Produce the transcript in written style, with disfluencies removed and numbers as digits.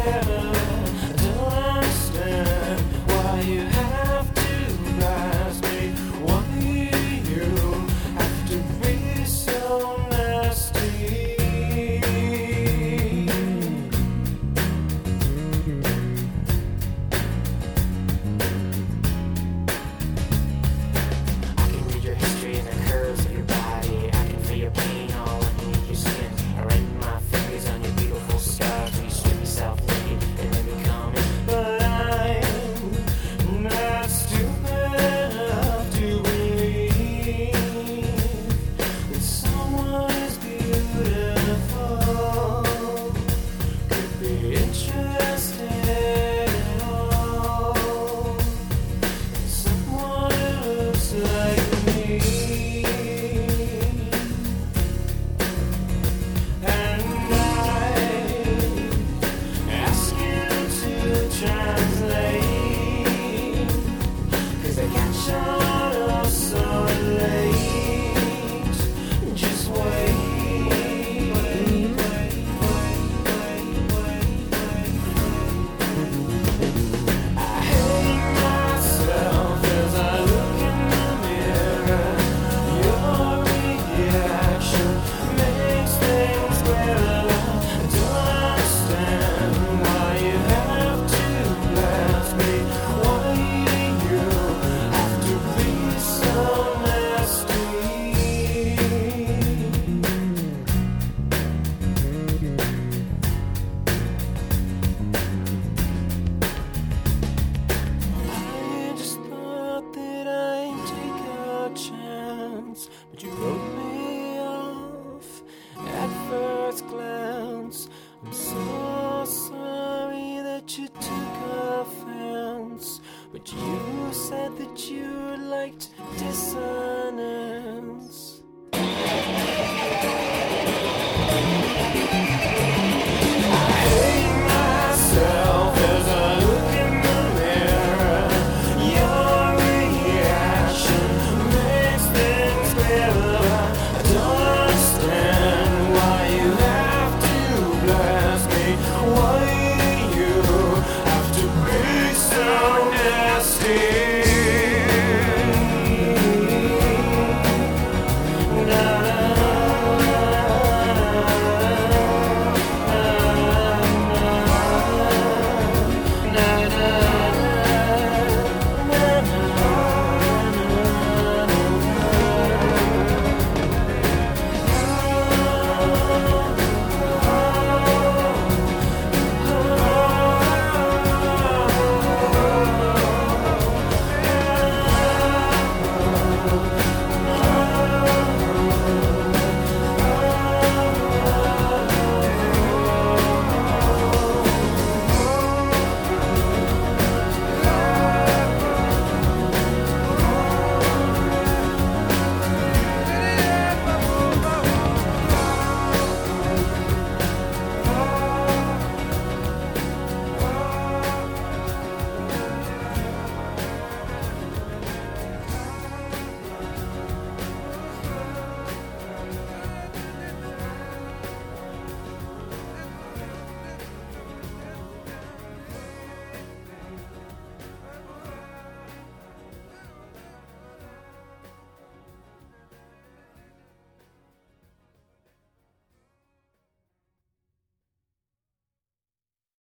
I don't understand why you have to ask me. Why you have to be so nasty. I can read your history in the curves of your body. I can feel your pain all underneath your skin. I run my fingers on your beautiful scars when you strip yourself naked and let me come in. But I'm not stupid enough to believe that someone as beautiful could be interested at all in someone who looks like me. And I ask you to translate